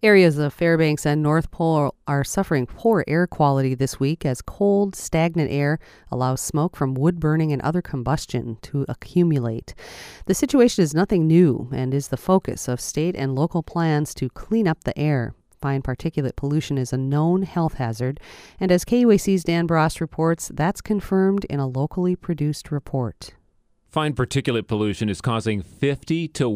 Areas of Fairbanks and North Pole are suffering poor air quality this week as cold, stagnant air allows smoke from wood burning and other combustion to accumulate. The situation is nothing new and is the focus of state and local plans to clean up the air. Fine particulate pollution is a known health hazard, and as KUAC's Dan Bross reports, that's confirmed in a locally produced report. Fine particulate pollution is causing 50 to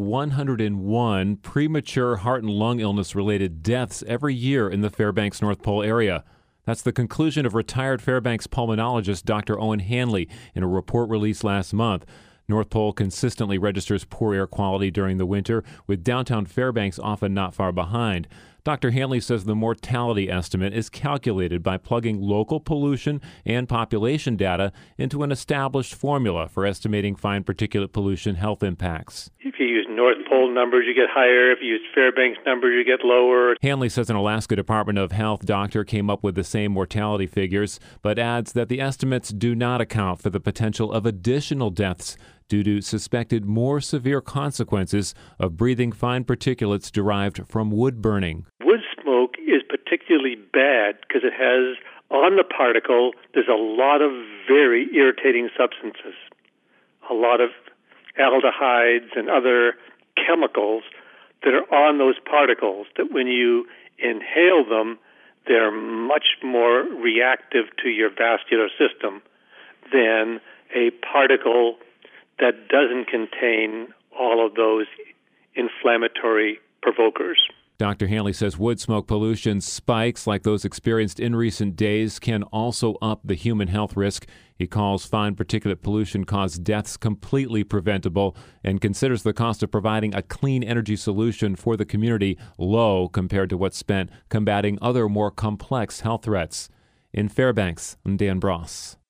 101 premature heart and lung illness-related deaths every year in the Fairbanks North Pole area. That's the conclusion of retired Fairbanks pulmonologist Dr. Owen Hanley in a report released last month. North Pole consistently registers poor air quality during the winter, with downtown Fairbanks often not far behind. Dr. Hanley says the mortality estimate is calculated by plugging local pollution and population data into an established formula for estimating fine particulate pollution health impacts. If you use North Pole numbers, you get higher. If you use Fairbanks numbers, you get lower. Hanley says an Alaska Department of Health doctor came up with the same mortality figures, but adds that the estimates do not account for the potential of additional deaths due to suspected more severe consequences of breathing fine particulates derived from wood burning. Wood smoke is particularly bad because it has, on the particle, there's a lot of very irritating substances, a lot of aldehydes and other chemicals that are on those particles that when you inhale them, they're much more reactive to your vascular system than a particle that doesn't contain all of those inflammatory provokers. Dr. Hanley says wood smoke pollution spikes like those experienced in recent days can also up the human health risk. He calls fine particulate pollution-caused deaths completely preventable and considers the cost of providing a clean energy solution for the community low compared to what's spent combating other more complex health threats. In Fairbanks, I'm Dan Bross.